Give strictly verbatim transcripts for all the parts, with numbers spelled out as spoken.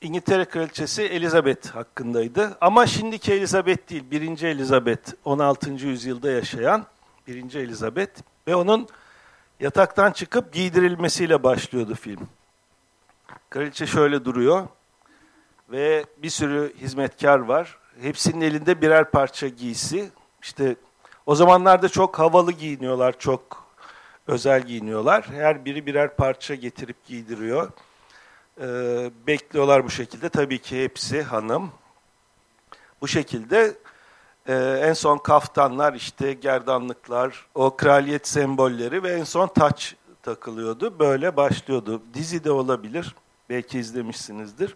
İngiltere Kraliçesi Elizabeth hakkındaydı. Ama şimdiki Elizabeth değil, birinci Elizabeth, on altıncı yüzyılda yaşayan birinci Elizabeth. Ve onun yataktan çıkıp giydirilmesiyle başlıyordu film. Kraliçe şöyle duruyor ve bir sürü hizmetkar var. Hepsinin elinde birer parça giysi. İşte o zamanlarda çok havalı giyiniyorlar, çok özel giyiniyorlar. Her biri birer parça getirip giydiriyor. Ee, bekliyorlar bu şekilde. Tabii ki hepsi hanım. Bu şekilde e, en son kaftanlar, işte gerdanlıklar, o kraliyet sembolleri ve en son taç takılıyordu. Böyle başlıyordu. Dizi de olabilir. Belki izlemişsinizdir.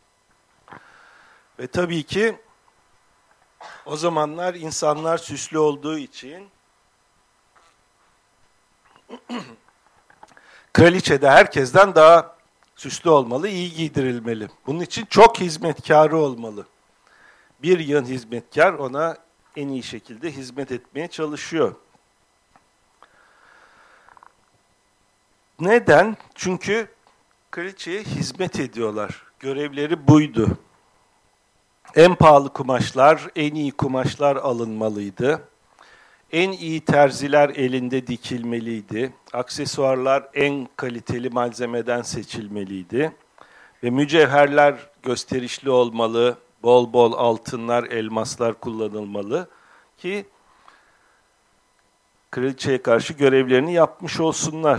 Ve tabii ki o zamanlar insanlar süslü olduğu için kraliçe de herkesten daha süslü olmalı, iyi giydirilmeli. Bunun için çok hizmetkarı olmalı. Bir yığın hizmetkar ona en iyi şekilde hizmet etmeye çalışıyor. Neden? Çünkü kraliçeye hizmet ediyorlar. Görevleri buydu. En pahalı kumaşlar, en iyi kumaşlar alınmalıydı. En iyi terziler elinde dikilmeliydi. Aksesuarlar en kaliteli malzemeden seçilmeliydi. Ve mücevherler gösterişli olmalı, bol bol altınlar, elmaslar kullanılmalı ki kraliçeye karşı görevlerini yapmış olsunlar.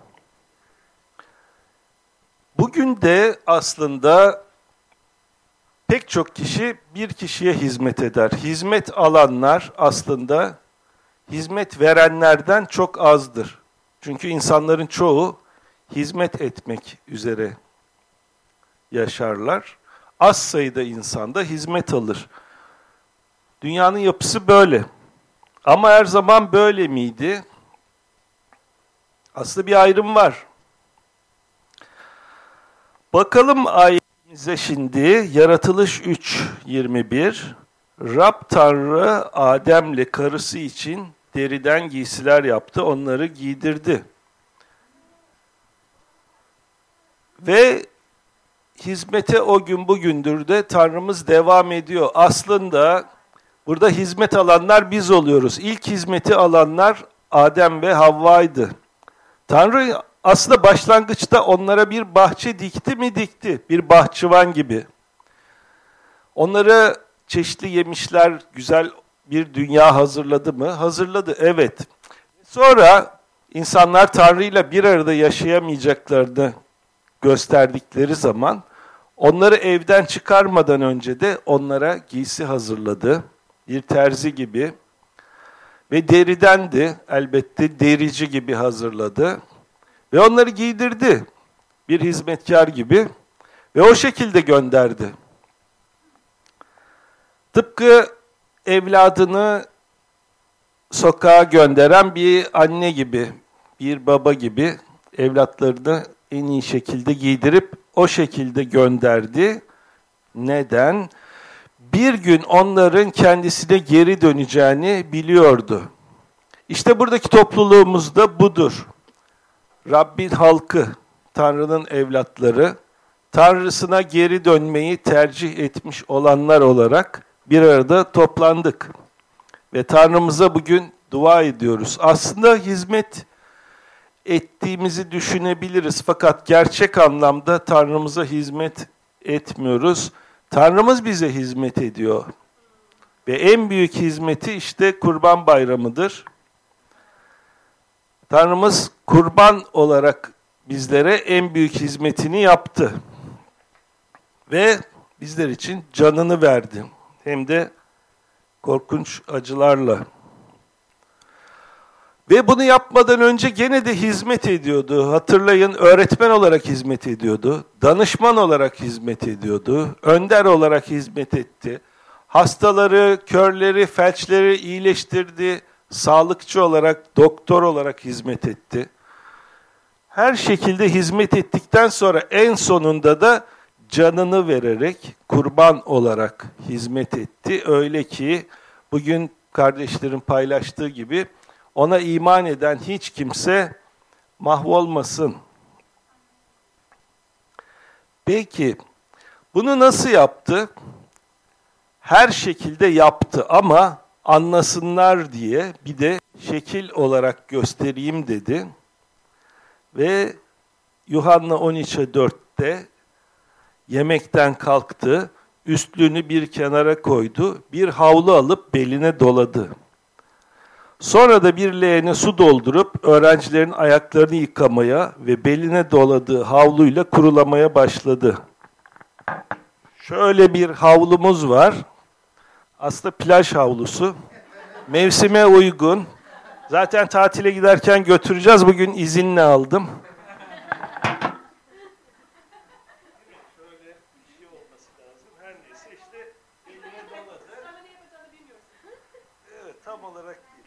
Bugün de aslında pek çok kişi bir kişiye hizmet eder. Hizmet alanlar aslında hizmet verenlerden çok azdır. Çünkü insanların çoğu hizmet etmek üzere yaşarlar. Az sayıda insan da hizmet alır. Dünyanın yapısı böyle. Ama her zaman böyle miydi? Aslında bir ayrım var. Bakalım ayetimize şimdi. Yaratılış üç yirmi bir. Rab Tanrı Adem'le karısı için deriden giysiler yaptı, onları giydirdi. Ve hizmete o gün bugündür de Tanrımız devam ediyor. Aslında burada hizmet alanlar biz oluyoruz. İlk hizmeti alanlar Adem ve Havva'ydı. Tanrı aslında başlangıçta onlara bir bahçe dikti mi dikti, bir bahçıvan gibi. Onları çeşitli yemişler, güzel bir dünya hazırladı mı? Hazırladı, evet. Sonra insanlar Tanrı'yla bir arada yaşayamayacaklarını gösterdikleri zaman onları evden çıkarmadan önce de onlara giysi hazırladı. Bir terzi gibi ve deridendi, elbette derici gibi hazırladı. Ve onları giydirdi bir hizmetkar gibi ve o şekilde gönderdi. Tıpkı evladını sokağa gönderen bir anne gibi, bir baba gibi evlatlarını en iyi şekilde giydirip o şekilde gönderdi. Neden? Bir gün onların kendisine geri döneceğini biliyordu. İşte buradaki topluluğumuz da budur. Rabbin halkı, Tanrı'nın evlatları, Tanrısına geri dönmeyi tercih etmiş olanlar olarak bir arada toplandık. Ve Tanrımıza bugün dua ediyoruz. Aslında hizmet ettiğimizi düşünebiliriz. Fakat gerçek anlamda Tanrımıza hizmet etmiyoruz. Tanrımız bize hizmet ediyor. Ve en büyük hizmeti işte Kurban Bayramı'dır. Tanrımız kurban olarak bizlere en büyük hizmetini yaptı. Ve bizler için canını verdi. Hem de korkunç acılarla. Ve bunu yapmadan önce gene de hizmet ediyordu. Hatırlayın, öğretmen olarak hizmet ediyordu. Danışman olarak hizmet ediyordu. Önder olarak hizmet etti. Hastaları, körleri, felçleri iyileştirdi. Sağlıkçı olarak, doktor olarak hizmet etti. Her şekilde hizmet ettikten sonra en sonunda da canını vererek kurban olarak hizmet etti. Öyle ki bugün kardeşlerin paylaştığı gibi ona iman eden hiç kimse mahvolmasın. Peki Bunu nasıl yaptı? Her şekilde yaptı ama anlasınlar diye bir de şekil olarak göstereyim dedi. Ve Yuhanna on üçe dörtte yemekten kalktı, üstlüğünü bir kenara koydu, bir havlu alıp beline doladı. Sonra da bir leğene su doldurup öğrencilerin ayaklarını yıkamaya ve beline doladığı havluyla kurulamaya başladı. Şöyle bir havlumuz var. Aslında plaj havlusu. Mevsime uygun. Zaten tatile giderken götüreceğiz. Bugün izinle aldım. Şöyle bir şey olması lazım. Her neyse işte beline doladı. Evet, tam olarak değil.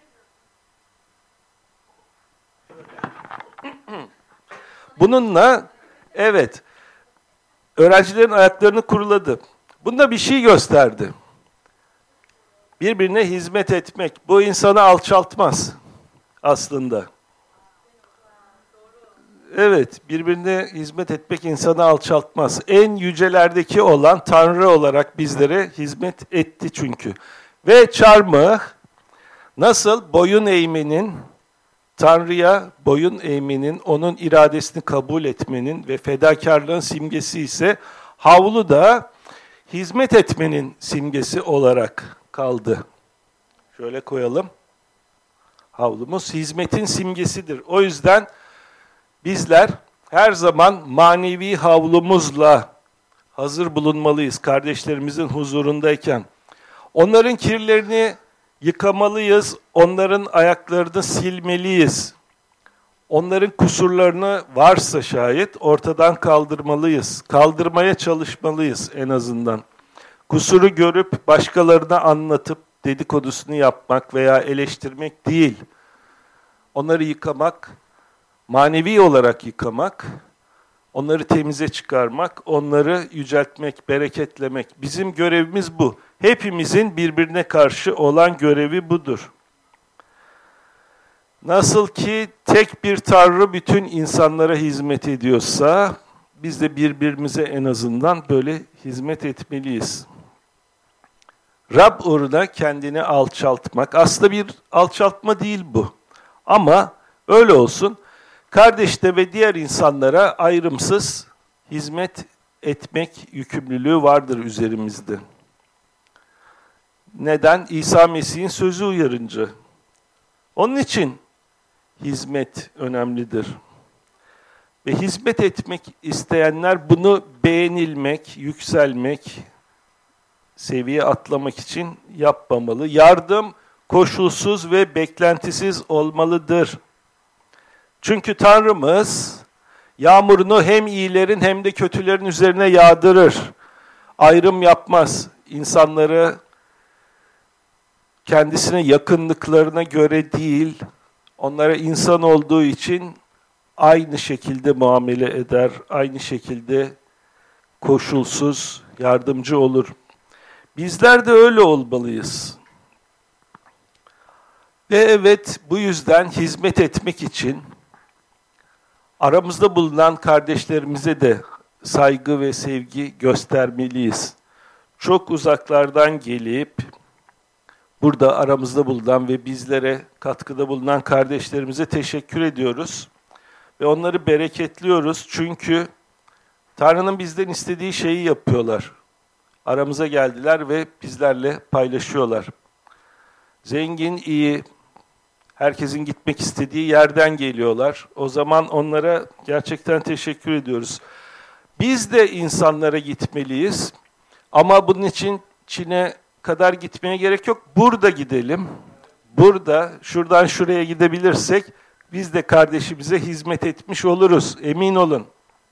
Bununla evet öğrencilerin ayaklarını kuruladı. Bunda bir şey gösterdi. Birbirine hizmet etmek bu insanı alçaltmaz aslında. Evet, birbirine hizmet etmek insanı alçaltmaz. En yücelerdeki olan Tanrı olarak bizlere hizmet etti çünkü. Ve çarmıh nasıl boyun eğmenin, Tanrı'ya boyun eğmenin, onun iradesini kabul etmenin ve fedakarlığın simgesi ise havlu da hizmet etmenin simgesi olarak kaldı. Şöyle koyalım. Havlumuz hizmetin simgesidir. O yüzden bizler her zaman manevi havlumuzla hazır bulunmalıyız kardeşlerimizin huzurundayken. Onların kirlerini yıkamalıyız, onların ayaklarını silmeliyiz. Onların kusurlarını varsa şayet ortadan kaldırmalıyız. Kaldırmaya çalışmalıyız en azından. Kusuru görüp başkalarına anlatıp dedikodusunu yapmak veya eleştirmek değil. Onları yıkamak, manevi olarak yıkamak, onları temize çıkarmak, onları yüceltmek, bereketlemek. Bizim görevimiz bu. Hepimizin birbirine karşı olan görevi budur. Nasıl ki tek bir Tanrı bütün insanlara hizmet ediyorsa, biz de birbirimize en azından böyle hizmet etmeliyiz. Rab uğruna kendini alçaltmak, aslında bir alçaltma değil bu. Ama öyle olsun, kardeşte ve diğer insanlara ayrımsız hizmet etmek yükümlülüğü vardır üzerimizde. Neden? İsa Mesih'in sözü uyarınca. Onun için hizmet önemlidir. Ve hizmet etmek isteyenler bunu beğenilmek, yükselmek, seviye atlamak için yapmamalı. Yardım koşulsuz ve beklentisiz olmalıdır. Çünkü Tanrımız yağmurunu hem iyilerin hem de kötülerin üzerine yağdırır. Ayrım yapmaz. İnsanları kendisine yakınlıklarına göre değil, onlara insan olduğu için aynı şekilde muamele eder, aynı şekilde koşulsuz yardımcı olur. Bizler de öyle olmalıyız. Ve evet, bu yüzden hizmet etmek için aramızda bulunan kardeşlerimize de saygı ve sevgi göstermeliyiz. Çok uzaklardan gelip burada aramızda bulunan ve bizlere katkıda bulunan kardeşlerimize teşekkür ediyoruz. Ve onları bereketliyoruz çünkü Tanrı'nın bizden istediği şeyi yapıyorlar. Aramıza geldiler ve bizlerle paylaşıyorlar. Zengin, iyi, herkesin gitmek istediği yerden geliyorlar. O zaman onlara gerçekten teşekkür ediyoruz. Biz de insanlara gitmeliyiz ama bunun için Çin'e kadar gitmeye gerek yok. Burada gidelim. Burada, şuradan şuraya gidebilirsek biz de kardeşimize hizmet etmiş oluruz. Emin olun.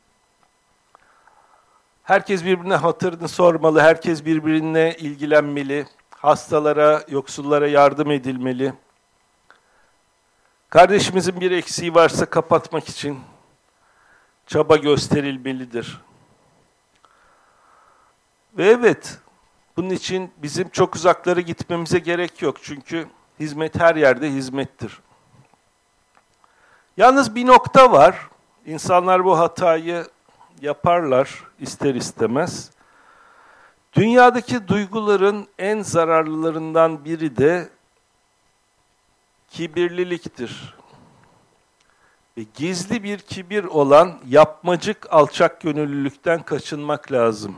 Herkes birbirine hatırını sormalı, herkes birbirine ilgilenmeli, hastalara, yoksullara yardım edilmeli. Kardeşimizin bir eksiği varsa kapatmak için çaba gösterilmelidir. Ve evet, bunun için bizim çok uzaklara gitmemize gerek yok. Çünkü hizmet her yerde hizmettir. Yalnız bir nokta var. İnsanlar bu hatayı yaparlar ister istemez. Dünyadaki duyguların en zararlılarından biri de kibirliliktir. Ve gizli bir kibir olan yapmacık alçak gönüllülükten kaçınmak lazım.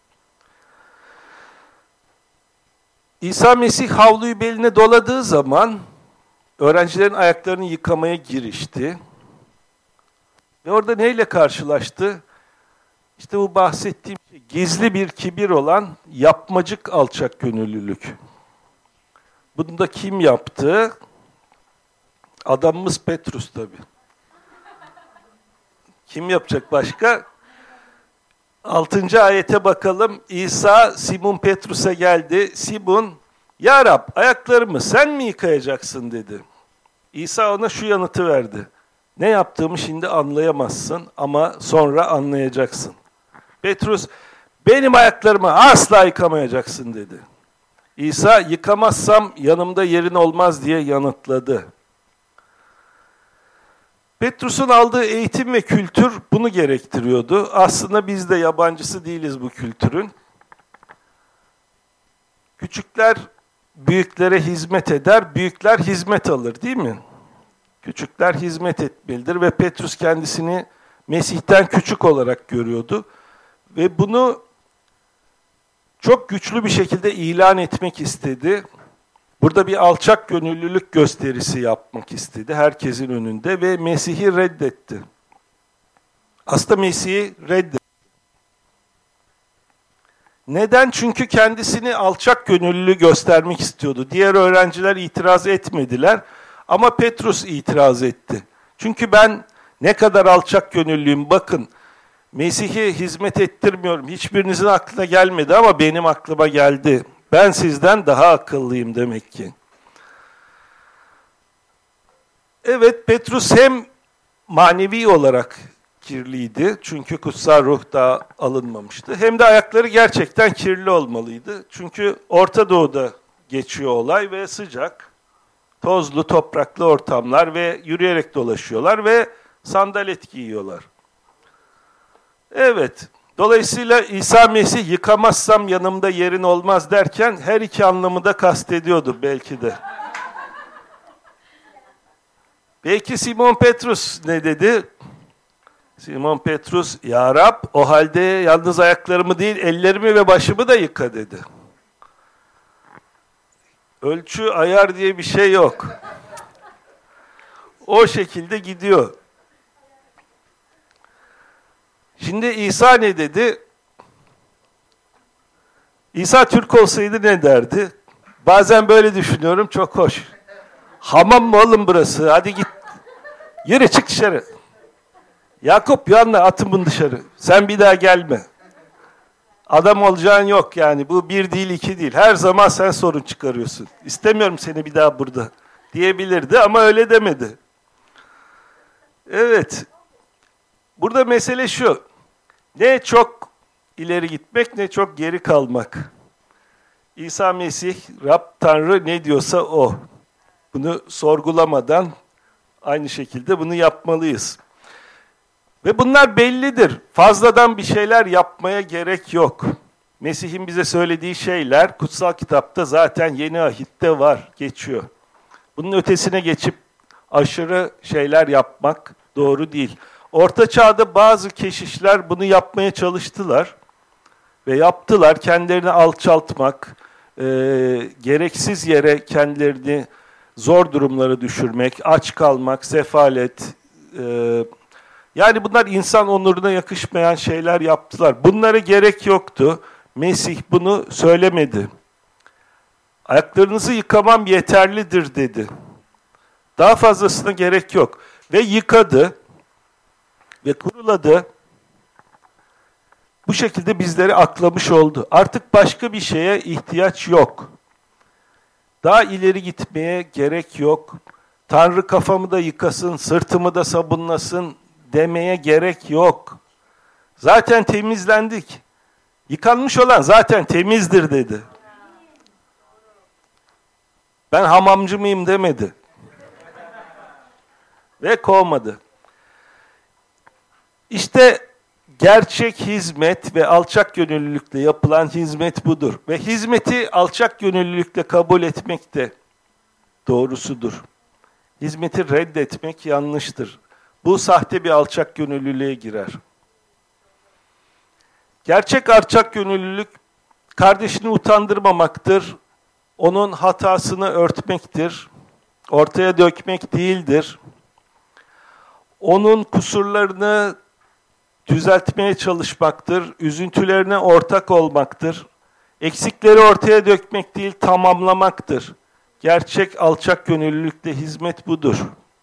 İsa Mesih havluyu beline doladığı zaman öğrencilerin ayaklarını yıkamaya girişti. Ve orada neyle karşılaştı? İşte bu bahsettiğim şey, gizli bir kibir olan yapmacık alçak gönüllülük. Bunu da kim yaptı? Adamımız Petrus tabii. Kim yapacak başka? Altıncı ayete bakalım. İsa Simon Petrus'a geldi. Simon, "Ya Rab, ayaklarımı sen mi yıkayacaksın?" dedi. İsa ona şu yanıtı verdi. "Ne yaptığımı şimdi anlayamazsın ama sonra anlayacaksın." Petrus, "Benim ayaklarımı asla yıkamayacaksın." dedi. İsa, "Yıkamazsam yanımda yerin olmaz." diye yanıtladı. Petrus'un aldığı eğitim ve kültür bunu gerektiriyordu. Aslında biz de yabancısı değiliz bu kültürün. Küçükler büyüklere hizmet eder, büyükler hizmet alır, değil mi? Küçükler hizmet etmelidir ve Petrus kendisini Mesih'ten küçük olarak görüyordu. Ve bunu çok güçlü bir şekilde ilan etmek istedi. Burada bir alçak gönüllülük gösterisi yapmak istedi herkesin önünde ve Mesih'i reddetti. Aslında Mesih'i reddetti. Neden? Çünkü kendisini alçak gönüllü göstermek istiyordu. Diğer öğrenciler itiraz etmediler ama Petrus itiraz etti. Çünkü ben ne kadar alçak gönüllüyüm, bakın Mesih'i hizmet ettirmiyorum. Hiçbirinizin aklına gelmedi ama benim aklıma geldi. Ben sizden daha akıllıyım demek ki. Evet, Petrus hem manevi olarak kirliydi. Çünkü kutsal ruh daha alınmamıştı. Hem de ayakları gerçekten kirli olmalıydı. Çünkü Orta Doğu'da geçiyor olay ve sıcak, tozlu, topraklı ortamlar ve yürüyerek dolaşıyorlar ve sandalet giyiyorlar. Evet, dolayısıyla İsa Mesih yıkamazsam yanımda yerin olmaz derken her iki anlamı da kastediyordu belki de. Belki Simon Petrus ne dedi? Simon Petrus, "Ya Rab, o halde yalnız ayaklarımı değil ellerimi ve başımı da yıka." dedi. Ölçü, ayar diye bir şey yok. O şekilde gidiyor. Şimdi İsa ne dedi? İsa Türk olsaydı ne derdi? Bazen böyle düşünüyorum, çok hoş. Hamam mı oğlum burası? Hadi git. Yürü, çık dışarı. Yakup, Yuhanna, atın bunu dışarı. Sen bir daha gelme. Adam olacağın yok yani. Bu bir değil, iki değil. Her zaman sen sorun çıkarıyorsun. İstemiyorum seni bir daha burada diyebilirdi ama öyle demedi. Evet. Burada mesele şu. Ne çok ileri gitmek ne çok geri kalmak. İsa Mesih, Rab Tanrı ne diyorsa o. Bunu sorgulamadan aynı şekilde bunu yapmalıyız. Ve bunlar bellidir. Fazladan bir şeyler yapmaya gerek yok. Mesih'in bize söylediği şeyler kutsal kitapta zaten Yeni Ahit'te var, geçiyor. Bunun ötesine geçip aşırı şeyler yapmak doğru değil. Orta Çağ'da bazı keşişler bunu yapmaya çalıştılar ve yaptılar. Kendilerini alçaltmak, e, gereksiz yere kendilerini zor durumlara düşürmek, aç kalmak, sefalet. E, yani bunlar insan onuruna yakışmayan şeyler yaptılar. Bunlara gerek yoktu. Mesih bunu söylemedi. Ayaklarınızı yıkamam yeterlidir dedi. Daha fazlasına gerek yok. Ve yıkadı ve kuruladı. Bu şekilde bizleri aklamış oldu. Artık başka bir şeye ihtiyaç yok. Daha ileri gitmeye gerek yok. Tanrı kafamı da yıkasın, sırtımı da sabunlasın demeye gerek yok. Zaten temizlendik. Yıkanmış olan zaten temizdir dedi. Ben hamamcı mıyım demedi. Ve kovmadı. İşte gerçek hizmet ve alçak gönüllülükle yapılan hizmet budur. Ve hizmeti alçak gönüllülükle kabul etmek de doğrusudur. Hizmeti reddetmek yanlıştır. Bu sahte bir alçak gönüllülüğe girer. Gerçek alçak gönüllülük, kardeşini utandırmamaktır, onun hatasını örtmektir, ortaya dökmek değildir. Onun kusurlarını düzeltmeye çalışmaktır, üzüntülerine ortak olmaktır. Eksikleri ortaya dökmek değil, tamamlamaktır. Gerçek alçak gönüllülükle hizmet budur.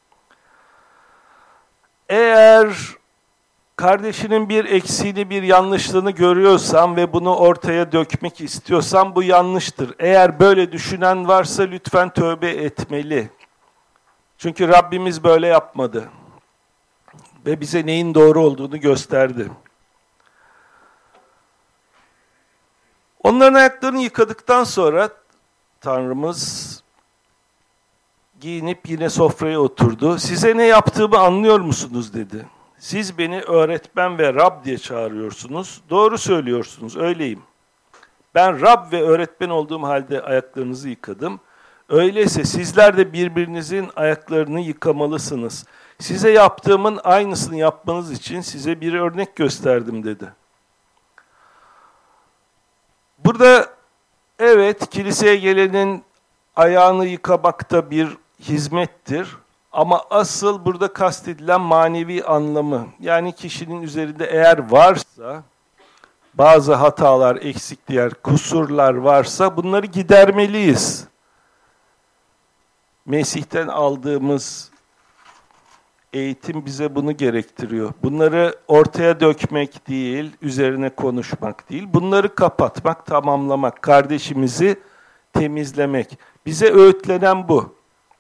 Eğer kardeşinin bir eksiğini, bir yanlışlığını görüyorsan ve bunu ortaya dökmek istiyorsan bu yanlıştır. Eğer böyle düşünen varsa lütfen tövbe etmeli. Çünkü Rabbimiz böyle yapmadı. Ve bize neyin doğru olduğunu gösterdi. Onların ayaklarını yıkadıktan sonra Tanrımız giyinip yine sofraya oturdu. Size ne yaptığımı anlıyor musunuz dedi. Siz beni öğretmen ve Rab diye çağırıyorsunuz. Doğru söylüyorsunuz, öyleyim. Ben Rab ve öğretmen olduğum halde ayaklarınızı yıkadım. Öyleyse sizler de birbirinizin ayaklarını yıkamalısınız. Size yaptığımın aynısını yapmanız için size bir örnek gösterdim dedi. Burada evet, kiliseye gelenin ayağını yıkamak da bir hizmettir. Ama asıl burada kastedilen manevi anlamı, yani kişinin üzerinde eğer varsa, bazı hatalar, eksiklikler, kusurlar varsa bunları gidermeliyiz. Mesih'ten aldığımız eğitim bize bunu gerektiriyor. Bunları ortaya dökmek değil, üzerine konuşmak değil. Bunları kapatmak, tamamlamak, kardeşimizi temizlemek. Bize öğütlenen bu.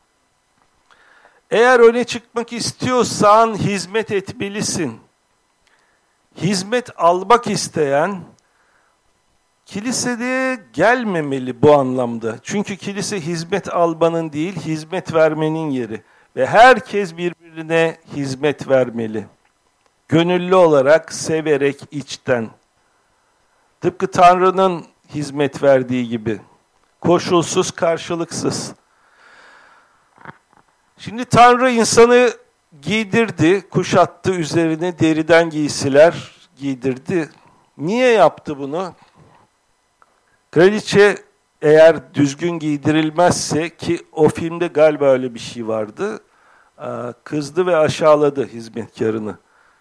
Eğer öne çıkmak istiyorsan hizmet etmelisin. Hizmet almak isteyen kiliseye gelmemeli bu anlamda. Çünkü kilise hizmet almanın değil, hizmet vermenin yeri. Ve herkes birbirine hizmet vermeli. Gönüllü olarak, severek, içten. Tıpkı Tanrı'nın hizmet verdiği gibi. Koşulsuz, karşılıksız. Şimdi Tanrı insanı giydirdi, kuşattı, üzerine deriden giysiler giydirdi. Niye yaptı bunu? Kraliçe eğer düzgün giydirilmezse, ki o filmde galiba öyle bir şey vardı, kızdı ve aşağıladı hizmetkarını.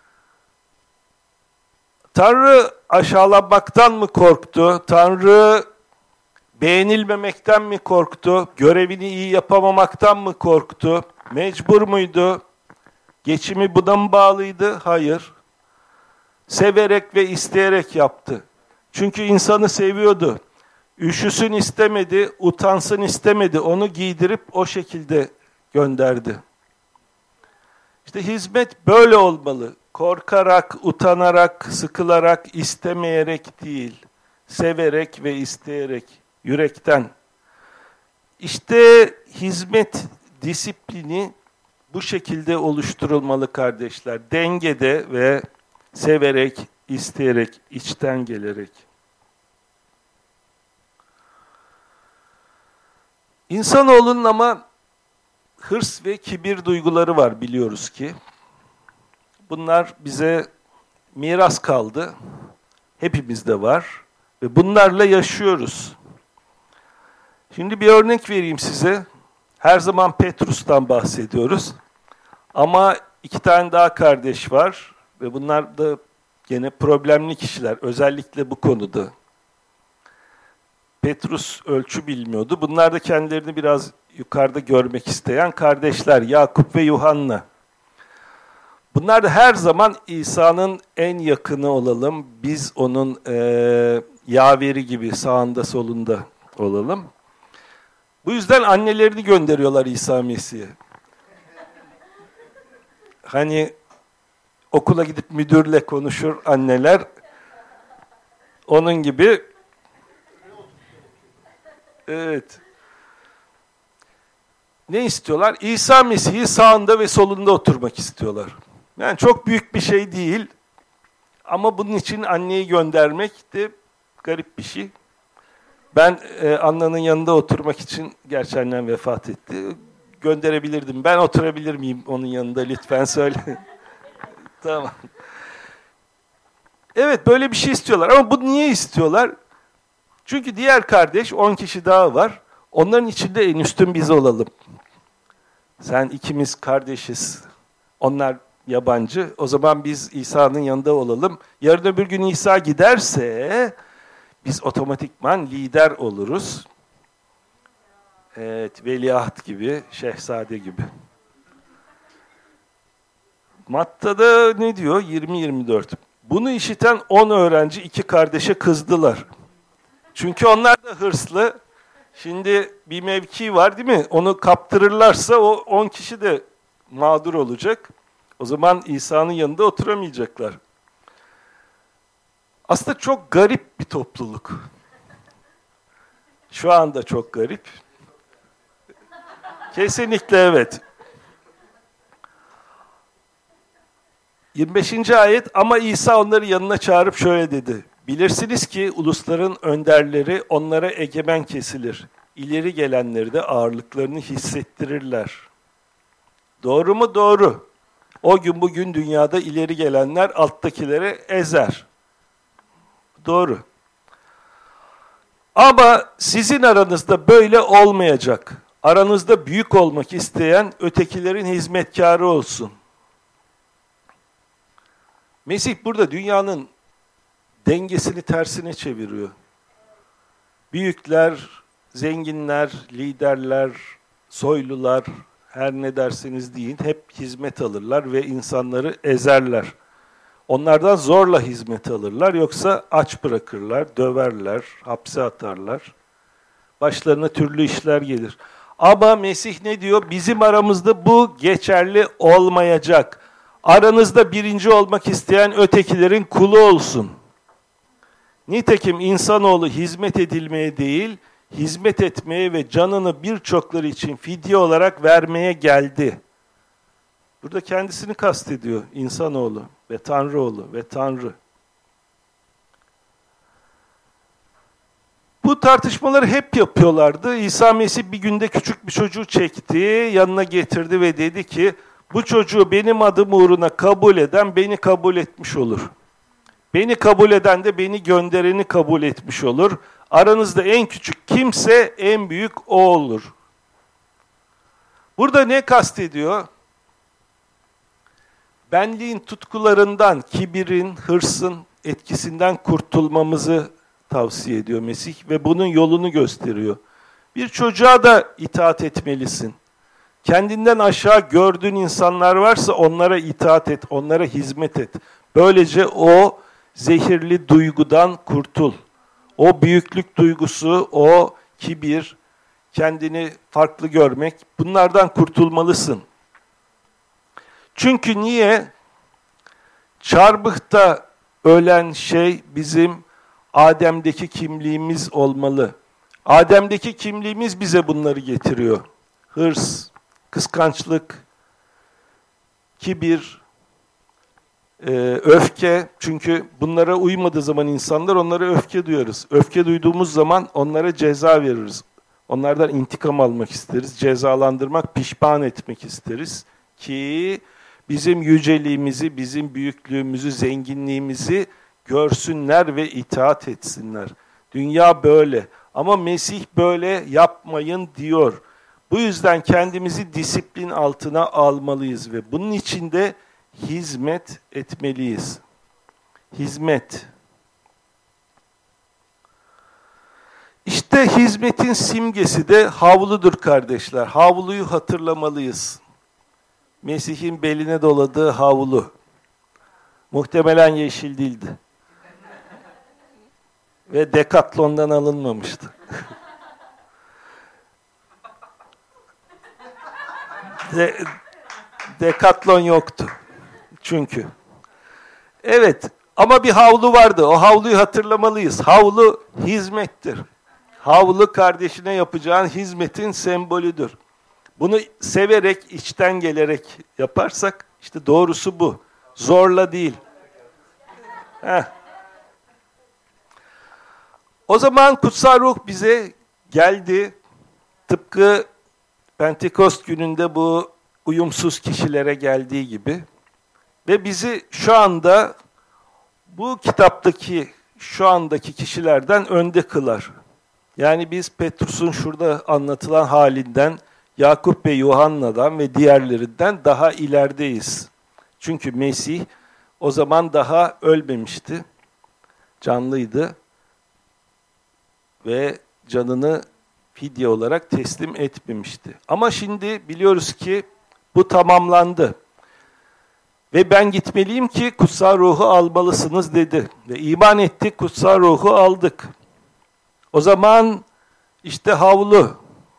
Tanrı aşağılanmaktan mı korktu? Tanrı beğenilmemekten mi korktu? Görevini iyi yapamamaktan mı korktu? Mecbur muydu? Geçimi buna mı bağlıydı? Hayır. Severek ve isteyerek yaptı. Çünkü insanı seviyordu. Üşüsün istemedi, utansın istemedi. Onu giydirip o şekilde gönderdi. İşte hizmet böyle olmalı. Korkarak, utanarak, sıkılarak, istemeyerek değil. Severek ve isteyerek, yürekten. İşte hizmet disiplini bu şekilde oluşturulmalı kardeşler. Dengede ve severek, isteyerek, içten gelerek. İnsanoğlunun ama hırs ve kibir duyguları var biliyoruz ki. Bunlar bize miras kaldı. Hepimizde var. Ve bunlarla yaşıyoruz. Şimdi bir örnek vereyim size. Her zaman Petrus'tan bahsediyoruz. Ama iki tane daha kardeş var. Ve bunlar da gene problemli kişiler. Özellikle bu konuda. Petrus ölçü bilmiyordu. Bunlar da kendilerini biraz yukarıda görmek isteyen kardeşler. Yakup ve Yuhanna. Bunlar da her zaman İsa'nın en yakını olalım. Biz onun e, yaveri gibi sağında solunda olalım. Bu yüzden annelerini gönderiyorlar İsa Mesih'e. Hani okula gidip müdürle konuşur anneler. Onun gibi. Evet. Ne istiyorlar? İsa Mesih'i sağında ve solunda oturmak istiyorlar. Yani çok büyük bir şey değil. Ama bunun için anneyi göndermek de garip bir şey. Ben e, Anna'nın yanında oturmak için, gerçi annem vefat etti, gönderebilirdim. Ben oturabilir miyim onun yanında, lütfen söyle. Tamam. Evet, böyle bir şey istiyorlar. Ama bu niye istiyorlar? Çünkü diğer kardeş, on kişi daha var. Onların içinde en üstün biz olalım. Sen ikimiz kardeşiz. Onlar yabancı. O zaman biz İsa'nın yanında olalım. Yarın öbür gün İsa giderse biz otomatikman lider oluruz. Evet, veliaht gibi, şehzade gibi. Matta'da ne diyor? yirmi yirmi dört. Bunu işiten on öğrenci iki kardeşe kızdılar. Çünkü onlar da hırslı. Şimdi bir mevki var değil mi? Onu kaptırırlarsa o on kişi de mağdur olacak. O zaman İsa'nın yanında oturamayacaklar. Aslında çok garip bir topluluk. Şu anda çok garip. Kesinlikle evet. yirmi beşinci ayet, ama İsa onları yanına çağırıp şöyle dedi. Bilirsiniz ki ulusların önderleri onlara egemen kesilir. İleri gelenleri de ağırlıklarını hissettirirler. Doğru mu? Doğru. O gün bugün dünyada ileri gelenler alttakileri ezer. Doğru. Ama sizin aranızda böyle olmayacak. Aranızda büyük olmak isteyen ötekilerin hizmetkarı olsun. Mesih burada dünyanın dengesini tersine çeviriyor. Büyükler, zenginler, liderler, soylular, her ne derseniz deyin, hep hizmet alırlar ve insanları ezerler. Onlardan zorla hizmet alırlar, yoksa aç bırakırlar, döverler, hapse atarlar. Başlarına türlü işler gelir. Ama Mesih ne diyor? Bizim aramızda bu geçerli olmayacak. Aranızda birinci olmak isteyen ötekilerin kulu olsun. Nitekim insanoğlu hizmet edilmeye değil, hizmet etmeye ve canını birçokları için fidye olarak vermeye geldi. Burada kendisini kastediyor insanoğlu ve Tanrıoğlu ve Tanrı. Bu tartışmaları hep yapıyorlardı. İsa Mesih bir günde küçük bir çocuğu çekti, yanına getirdi ve dedi ki, bu çocuğu benim adım uğruna kabul eden beni kabul etmiş olur. Beni kabul eden de beni göndereni kabul etmiş olur. Aranızda en küçük kimse en büyük o olur. Burada ne kastediyor? Benliğin tutkularından, kibirin, hırsın etkisinden kurtulmamızı tavsiye ediyor Mesih ve bunun yolunu gösteriyor. Bir çocuğa da itaat etmelisin. Kendinden aşağı gördüğün insanlar varsa onlara itaat et, onlara hizmet et. Böylece o zehirli duygudan kurtul. O büyüklük duygusu, o kibir, kendini farklı görmek, bunlardan kurtulmalısın. Çünkü niye? Çarmıhta ölen şey bizim Adem'deki kimliğimiz olmalı. Adem'deki kimliğimiz bize bunları getiriyor. Hırs, kıskançlık, kibir, e, öfke. Çünkü bunlara uymadığı zaman insanlar onlara öfke duyarız. Öfke duyduğumuz zaman onlara ceza veririz. Onlardan intikam almak isteriz. Cezalandırmak, pişman etmek isteriz. Ki bizim yüceliğimizi, bizim büyüklüğümüzü, zenginliğimizi görsünler ve itaat etsinler. Dünya böyle. Ama Mesih böyle yapmayın diyor. Bu yüzden kendimizi disiplin altına almalıyız ve bunun için de hizmet etmeliyiz. Hizmet. İşte hizmetin simgesi de havludur kardeşler. Havluyu hatırlamalıyız. Mesih'in beline doladığı havlu. Muhtemelen yeşil değildi. Ve Decathlon'dan alınmamıştı. De, Decathlon yoktu. Çünkü. Evet, ama bir havlu vardı. O havluyu hatırlamalıyız. Havlu hizmettir. Havlu kardeşine yapacağın hizmetin sembolüdür. Bunu severek, içten gelerek yaparsak, işte doğrusu bu. Zorla değil. Heh. O zaman Kutsal Ruh bize geldi. Tıpkı Pentekost gününde bu uyumsuz kişilere geldiği gibi. Ve bizi şu anda bu kitaptaki şu andaki kişilerden önde kılar. Yani biz Petrus'un şurada anlatılan halinden, Yakup ve Yuhanna'dan ve diğerlerinden daha ilerideyiz. Çünkü Mesih o zaman daha ölmemişti, canlıydı ve canını fidye olarak teslim etmemişti. Ama şimdi biliyoruz ki bu tamamlandı. Ve ben gitmeliyim ki kutsal ruhu almalısınız dedi. Ve iman ettik, kutsal ruhu aldık. O zaman işte havlu.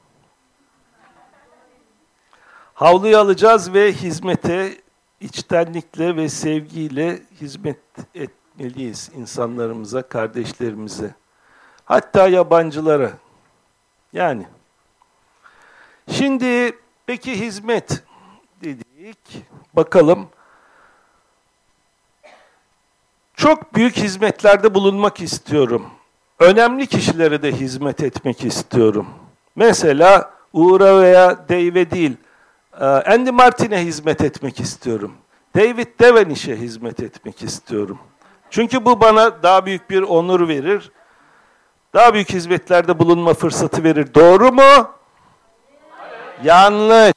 Havluyu alacağız ve hizmete içtenlikle ve sevgiyle hizmet etmeliyiz insanlarımıza, kardeşlerimize. Hatta yabancılara. Yani. Şimdi peki hizmet dedik. Bakalım. Çok büyük hizmetlerde bulunmak istiyorum. Önemli kişilere de hizmet etmek istiyorum. Mesela Uğur'a veya Dave'e değil, Andy Martin'e hizmet etmek istiyorum. David Devenish'e hizmet etmek istiyorum. Çünkü bu bana daha büyük bir onur verir. Daha büyük hizmetlerde bulunma fırsatı verir. Doğru mu? Hayır. Yanlış.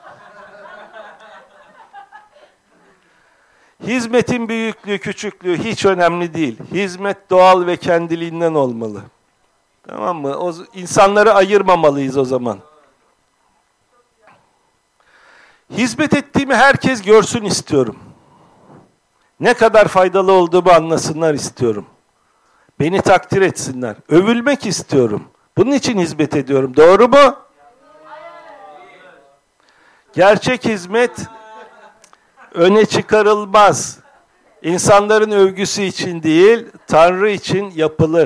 Hizmetin büyüklüğü, küçüklüğü hiç önemli değil. Hizmet doğal ve kendiliğinden olmalı. Tamam mı? O, insanları ayırmamalıyız o zaman. Hizmet ettiğimi herkes görsün istiyorum. Ne kadar faydalı olduğumu anlasınlar istiyorum. Beni takdir etsinler. Övülmek istiyorum. Bunun için hizmet ediyorum. Doğru mu? Gerçek hizmet öne çıkarılmaz. İnsanların övgüsü için değil, Tanrı için yapılır.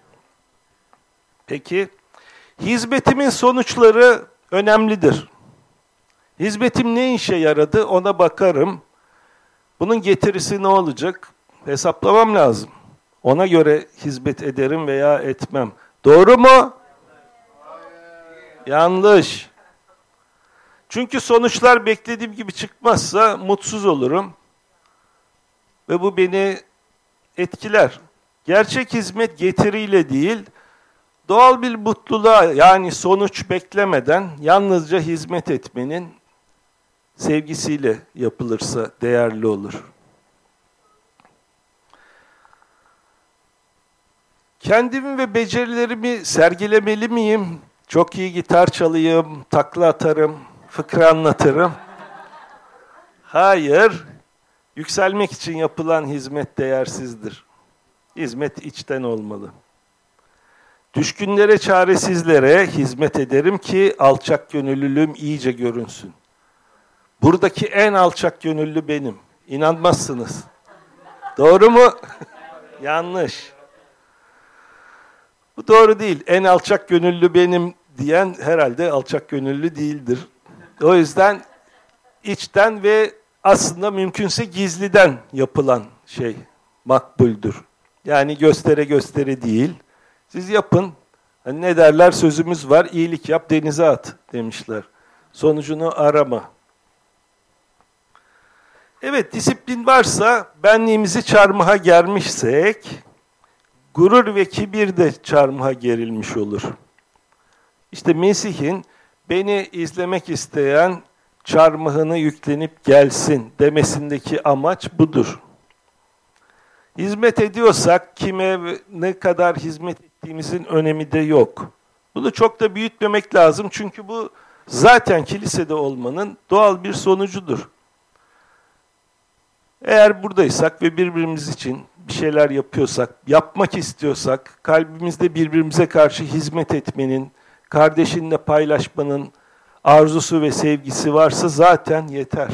Peki, hizmetimin sonuçları önemlidir. Hizmetim ne işe yaradı ona bakarım. Bunun getirisi ne olacak? Hesaplamam lazım. Ona göre hizmet ederim veya etmem. Doğru mu? Yanlış. Çünkü sonuçlar beklediğim gibi çıkmazsa mutsuz olurum. Ve bu beni etkiler. Gerçek hizmet getiriyle değil, doğal bir mutluluğa yani sonuç beklemeden yalnızca hizmet etmenin sevgisiyle yapılırsa değerli olur. Kendimi ve becerilerimi sergilemeli miyim? Çok iyi gitar çalayım, takla atarım, fıkra anlatırım. Hayır, yükselmek için yapılan hizmet değersizdir. Hizmet içten olmalı. Düşkünlere, çaresizlere hizmet ederim ki alçak gönüllülüğüm iyice görünsün. Buradaki en alçak gönüllü benim. İnanmazsınız. Doğru mu? Yanlış. Bu doğru değil. En alçak gönüllü benim diyen herhalde alçak gönüllü değildir. O yüzden içten ve aslında mümkünse gizliden yapılan şey makbuldür. Yani göstere göstere değil. Siz yapın. Hani ne derler, sözümüz var, iyilik yap denize at demişler. Sonucunu arama. Evet, disiplin varsa, benliğimizi çarmıha germişsek, gurur ve kibir de çarmıha gerilmiş olur. İşte Mesih'in beni izlemek isteyen çarmıhını yüklenip gelsin demesindeki amaç budur. Hizmet ediyorsak kime ne kadar hizmet ettiğimizin önemi de yok. Bunu çok da büyütmemek lazım çünkü bu zaten kilisede olmanın doğal bir sonucudur. Eğer buradaysak ve birbirimiz için bir şeyler yapıyorsak, yapmak istiyorsak, kalbimizde birbirimize karşı hizmet etmenin, kardeşinle paylaşmanın arzusu ve sevgisi varsa zaten yeter.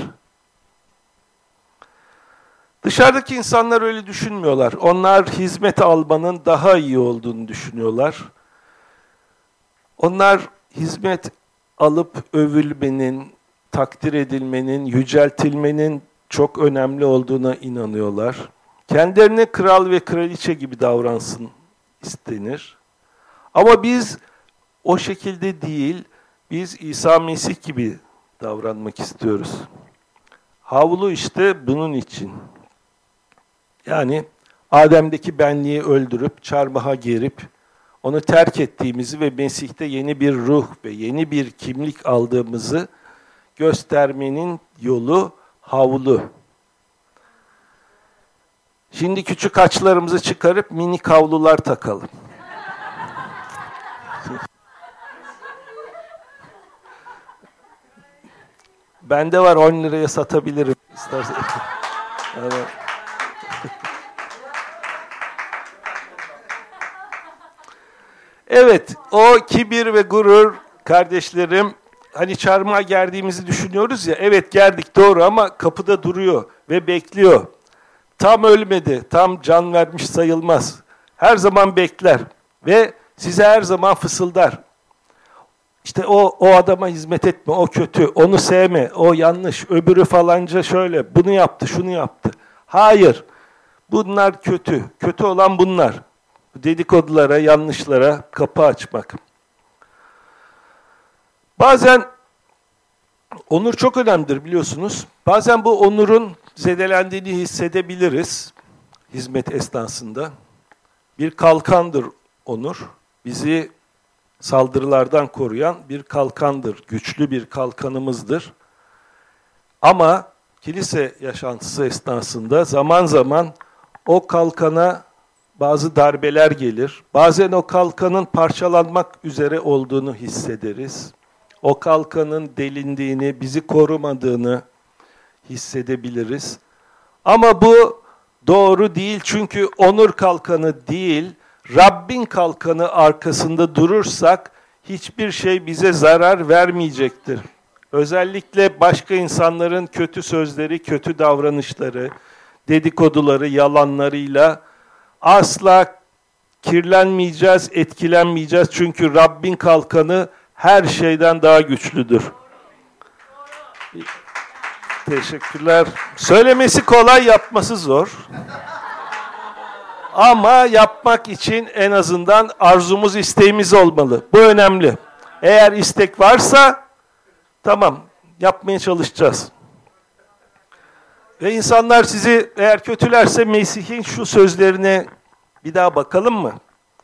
Dışarıdaki insanlar öyle düşünmüyorlar. Onlar hizmet almanın daha iyi olduğunu düşünüyorlar. Onlar hizmet alıp övülmenin, takdir edilmenin, yüceltilmenin çok önemli olduğuna inanıyorlar. kendilerine kral ve kraliçe gibi davransın istenir. Ama biz o şekilde değil, biz İsa Mesih gibi davranmak istiyoruz. Havlu işte bunun için. Yani Adem'deki benliği öldürüp, çarmıha gerip, onu terk ettiğimizi ve Mesih'te yeni bir ruh ve yeni bir kimlik aldığımızı göstermenin yolu havlu. Şimdi küçük haçlarımızı çıkarıp minik havlular takalım. Bende var, on liraya satabilirim istersen. Yani... Evet, o kibir ve gurur kardeşlerim, hani çarmıha gerdiğimizi düşünüyoruz ya, evet gerdik doğru ama kapıda duruyor ve bekliyor. Tam ölmedi, tam can vermiş sayılmaz. Her zaman bekler ve size her zaman fısıldar. İşte o o adama hizmet etme, o kötü, onu sevme, o yanlış, öbürü falanca şöyle, bunu yaptı, şunu yaptı. Hayır, bunlar kötü, kötü olan bunlar. Dedikodulara, yanlışlara kapı açmak. Bazen onur çok önemlidir biliyorsunuz. Bazen bu onurun zedelendiğini hissedebiliriz hizmet esnasında. Bir kalkandır onur. Bizi saldırılardan koruyan bir kalkandır. Güçlü bir kalkanımızdır. Ama kilise yaşantısı esnasında zaman zaman o kalkana bazı darbeler gelir. Bazen o kalkanın parçalanmak üzere olduğunu hissederiz. O kalkanın delindiğini, bizi korumadığını hissedebiliriz. Ama bu doğru değil çünkü onur kalkanı değil, Rabbin kalkanı arkasında durursak hiçbir şey bize zarar vermeyecektir. Özellikle başka insanların kötü sözleri, kötü davranışları, dedikoduları, yalanlarıyla asla kirlenmeyeceğiz, etkilenmeyeceğiz. Çünkü Rabbin kalkanı her şeyden daha güçlüdür. Teşekkürler. Söylemesi kolay, yapması zor. Ama yapmak için en azından arzumuz, isteğimiz olmalı. Bu önemli. Eğer istek varsa, tamam, yapmaya çalışacağız. Ve insanlar sizi eğer kötülerse Mesih'in şu sözlerine bir daha bakalım mı?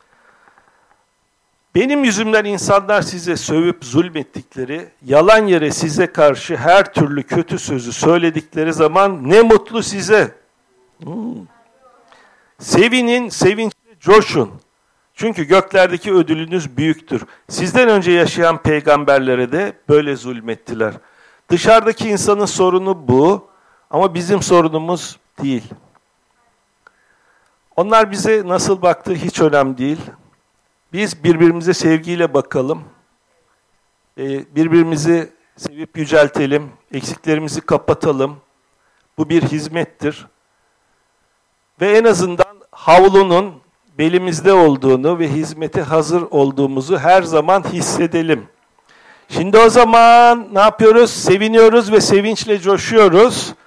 Benim yüzümden insanlar size sövüp zulmettikleri, yalan yere size karşı her türlü kötü sözü söyledikleri zaman ne mutlu size. Hmm. Sevinin, sevinçle coşun. Çünkü göklerdeki ödülünüz büyüktür. Sizden önce yaşayan peygamberlere de böyle zulmettiler. Dışarıdaki insanın sorunu bu ama bizim sorunumuz değil. Onlar bize nasıl baktığı hiç önemli değil. Biz birbirimize sevgiyle bakalım. Birbirimizi sevip yüceltelim. Eksiklerimizi kapatalım. Bu bir hizmettir. Ve en azından havlunun belimizde olduğunu ve hizmete hazır olduğumuzu her zaman hissedelim. Şimdi o zaman ne yapıyoruz? Seviniyoruz ve sevinçle coşuyoruz.